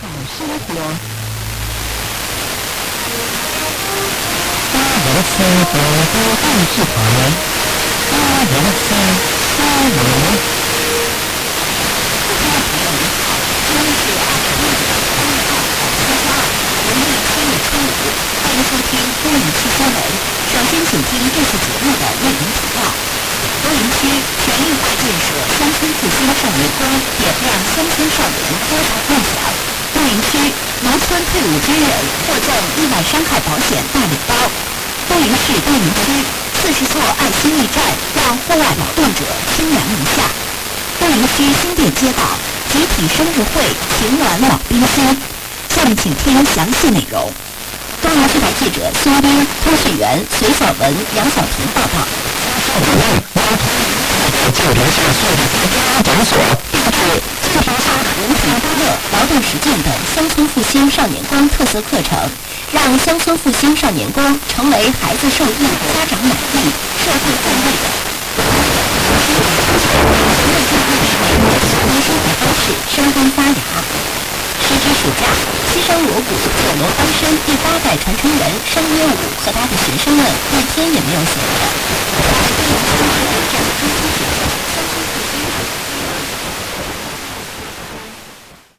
好生活。804广播电视台，804新闻。听众朋友您好，今天是2016年3月2号，星期二，农历7月初5，欢迎收听多云区新闻。首先，请听这次节目的内容提要。多云区全域化建设乡村复兴少年宫，点亮乡村少年多大梦想。多云区农村退伍军人获赠意外伤害保险大礼包。多云市多云区40座爱心驿站让户外劳动者清凉一下。多云区新店街道集体生日会情暖老冰心。下面请听详细内容。东阳市台记者孙斌、通讯员隋小文、杨小婷报道。旧城市数字诊所定制自评商人体欢乐、劳动实践等乡村复兴少年宫特色课程，让乡村复兴少年宫成为孩子受益、家长满意、社会赞誉的乡村生活方式生根发芽。时值暑假，西山锣鼓九龙翻身第8代传承人商约武和他的学生们一天也没有